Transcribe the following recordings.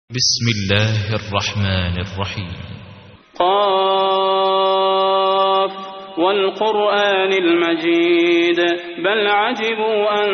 بسم الله الرحمن الرحيم. قاف والقرآن المجيد بل عجبوا أن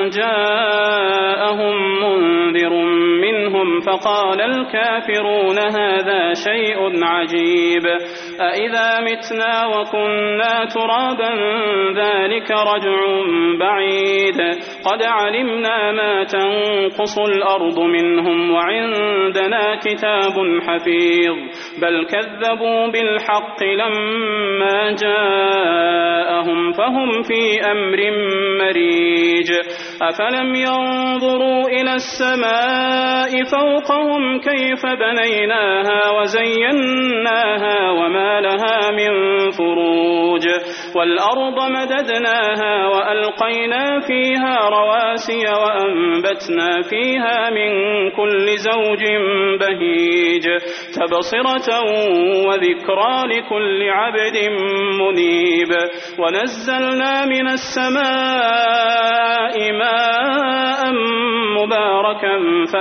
جاءهم منذر منهم فقال الكافرون هذا شيء عجيب أإذا متنا وكنا ترابا ذلك رجع بعيد قد علمنا ما تنقص الأرض منهم وعندنا كتاب حفيظ بل كذبوا بالحق لما جاءهم فهم في أمر مريج أفلم ينظروا إلى السماء فوقهم كيف بنيناها وزيناها وما لها من فروج والأرض مددناها وألقينا فيها رواسي وأنبتنا فيها من كل زوج بهيج تبصرة وذكرى لكل عبد منيب ونزلنا من السماء ماء مباركا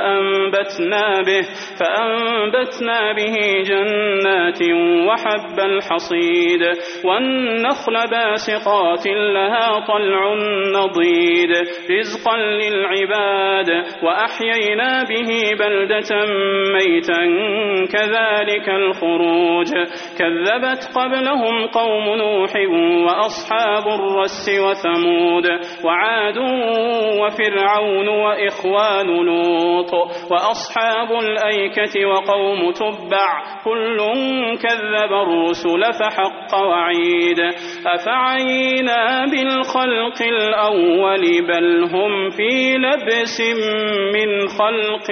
فأنبتنا به جنات وحب الحصيد والنخل باسقات لها طلع نضيد رزقا للعباد وأحيينا به بلدة ميتا كذلك الخروج كذبت قبلهم قوم نوح وأصحاب الرس وثمود وعاد وفرعون وإخوان لوط وأصحاب الأيكة وقوم تبع كل كذب الرسل فحق وعيد أفعينا بالخلق الأول بل هم في لبس من خلق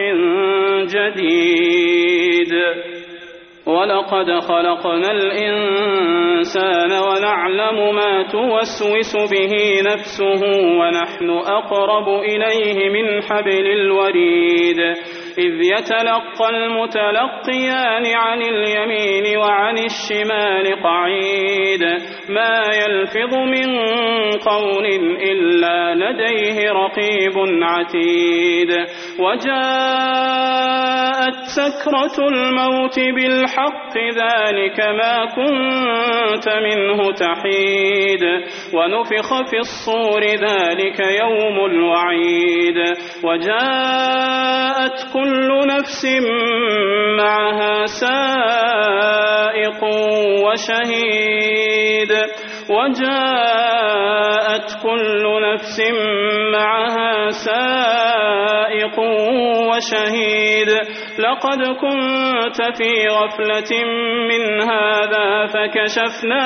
جديد ولقد خلقنا الإنسان ونعلم ما توسوس به نفسه ونحن أقرب إليه من حبل الوريد إذ يتلقى المتلقيان عن اليمين وعن الشمال قعيد ما يلفظ من قول إلا لديه رقيب عتيد وجاءت سكرة الموت بالحق ذلك ما كنت منه تحيد ونفخ في الصور ذلك يوم الوعيد وجاءت كل نفس معها سائق وشهيد وجاءت كل نفس معها سائق وشهيد لقد كنت في غفلة من هذا فكشفنا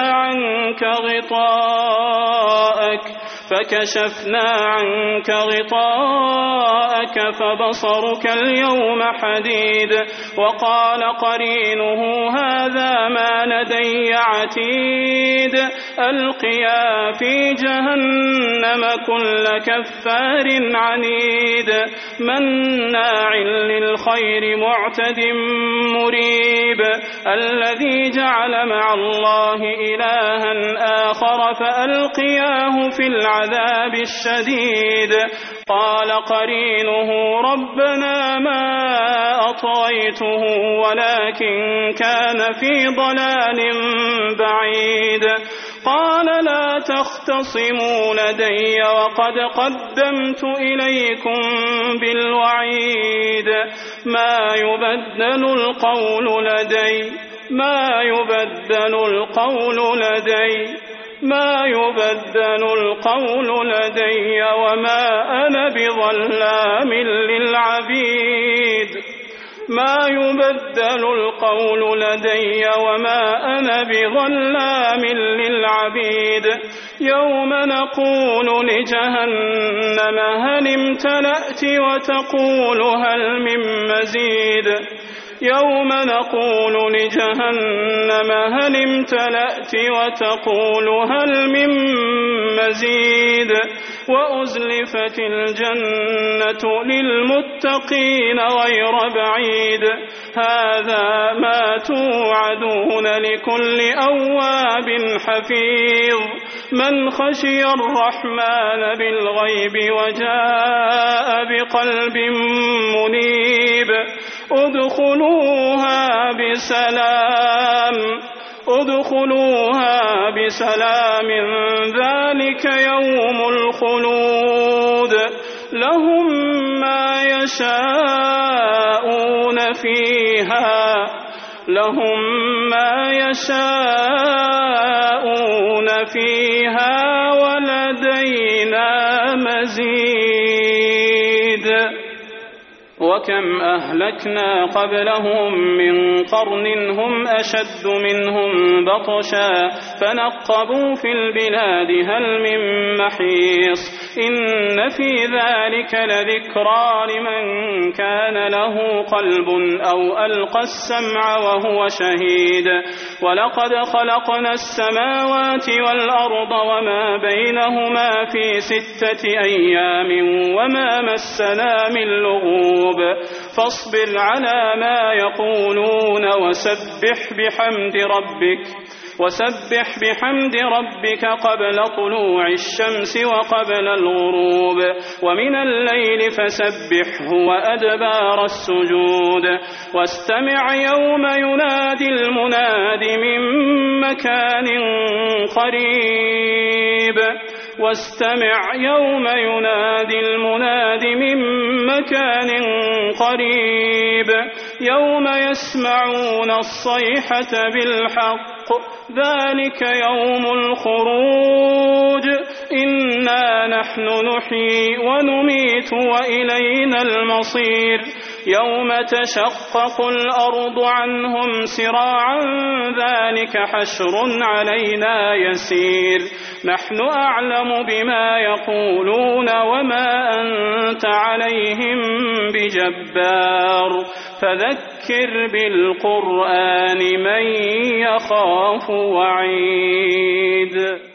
عنك غطاءك فبصرك اليوم حديد وقال قرينه هذا ما لدي عتيد ألقيا في جهنم كل كفار عنيد مناع للخير معتد مريب الذي جعل مع الله إلها آخر فألقياه في العذاب الشديد قال قرينه ربنا ما أطغيته ولكن كان في ضلال بعيد قال لا تختصموا لدي وقد قدمت إليكم بالوعيد ما يبدل القول لدي وما أنا بظلام للعبيد يوم نقول لجهنم هل امتلأت وتقول هل من مزيد يوم نقول لجهنم هل امتلأت وتقول هل من مزيد وأزلفت الجنة للمتقين غير بعيد هذا ما توعدون لكل أواب حفيظ من خشي الرحمن بالغيب وجاء بقلب منيب ادخلوها بسلام ذلك يوم الخلود لهم ما يشاءون فيها ولدينا مزيد وكم أهلكنا قبلهم من قرن هم أشد منهم بطشا فنقبوا في البلاد هل من محيص إن في ذلك لذكرى لمن كان له قلب أو ألقى السمع وهو شهيد ولقد خلقنا السماوات والأرض وما بينهما في 6 أيام وما مسنا من لغوب فاصبر على ما يقولون وسبح بحمد ربك قبل طلوع الشمس وقبل الغروب ومن الليل فسبحه وأدبار السجود واستمع يوم ينادي المناد من مكان قريب يوم يسمعون الصيحة بالحق ذلك يوم الخروج إنا نحن نحيي ونميت وإلينا المصير يوم تشقق الأرض عنهم سراعا ذلك حشر علينا يسير نحن أعلم بما يقولون وما أنت عليهم بجبار فذكر بالقرآن من يخاف وعيد